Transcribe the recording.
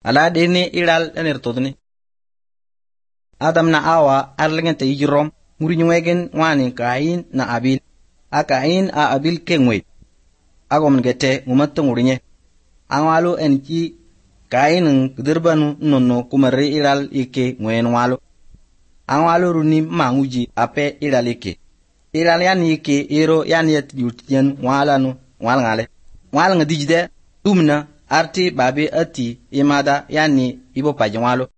ala deni iral enertodni. Adam na Awa arlingente yirom murinyuegen wani Kain na Abil. A Kain a Abil kengwe. Agom gete ngumatong urinye. Angwalo enki Kain gdirbanu nonno kumari iral ike ngwen walo. Angwalo runi manguji ape iral ike. Iral yani ike ero yani yet yutien walanu walngale. Walng dijde dumna arti babi ati imada yani ibo pajwalo.